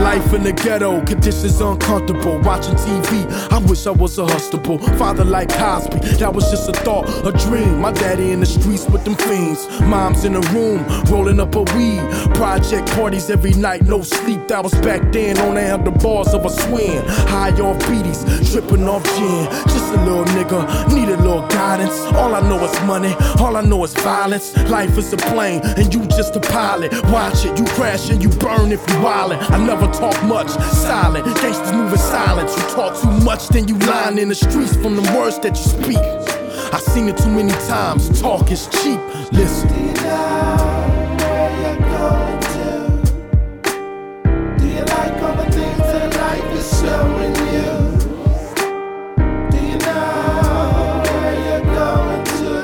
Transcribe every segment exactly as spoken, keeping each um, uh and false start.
Life in the ghetto, conditions uncomfortable. Watching T V, I wish I was a hustable. Father like Cosby, that was just a thought, a dream. My daddy in the streets with them fiends. Mom's in the room, rolling up a weed. Project parties every night, no sleep. That was back then on the handlebars of a swing. High off beaties, tripping off gin. Just a little nigga, need a little guidance. All I know is money, all I know is violence. Life is a plane, and you just a pilot. Watch it, you crash and you burn if you wildin'. I never talk much, silent. Gangsters move in silence. You talk too much, then you lying in the streets from the words that you speak. I seen it too many times. Talk is cheap. Listen. Do you know where you're going to? Do you like all the things that life is showing you? Do you know where you're going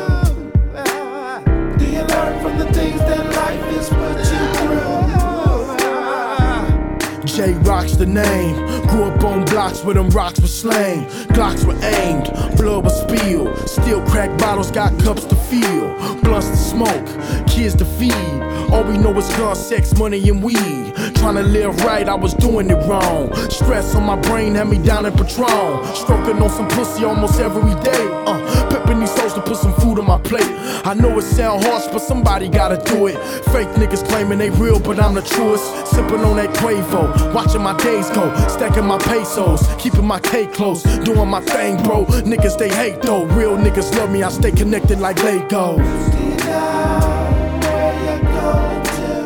to? Do you learn from the things that life has put you through? J-Rock's the name. Grew up on blocks where them rocks were slain. Glocks were aimed, blood was spilled. Still crack bottles, got cups to fill. Blunts to smoke, kids to feed. All we know is gun, sex, money, and weed. Trying to live right, I was doing it wrong. Stress on my brain had me down in Patron. Stroking on some pussy almost every day. Uh, Pippin' these souls to put some food on my plate. I know it sound harsh, but somebody gotta do it. Fake niggas claiming they real, but I'm the truest. Sipping on that Quavo, watching my days go. Stacking my pesos, keeping my K close. Doing my thing, bro. Niggas they hate though. Real niggas love me, I stay connected like Legos. Do you know where you're going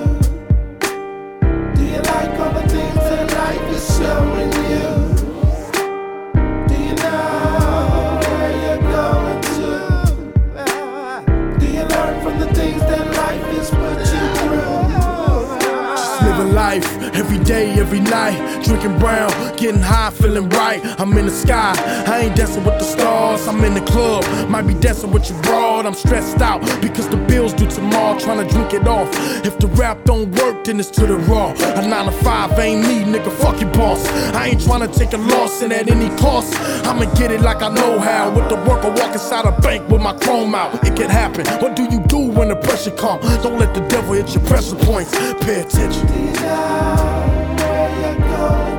to? Do you like all the things that life is showing you? Do you know where you're going to? Do you learn from the things that life has put you through? Just living life, every day, every night. Drinking brown, getting high, feeling right. I'm in the sky, I ain't dancing with the stars. I'm in the club, might be dancing with your broad. I'm stressed out because the bills due tomorrow. Trying to drink it off. If the rap don't work, then it's to the raw. A nine to five ain't me, nigga, fuck your boss. I ain't trying to take a loss and at any cost. I'ma get it like I know how. With the work, I walk inside a bank with my chrome out. It can happen. What do you do when the pressure comes? Don't let the devil hit your pressure points. Pay attention. Do you know where you're going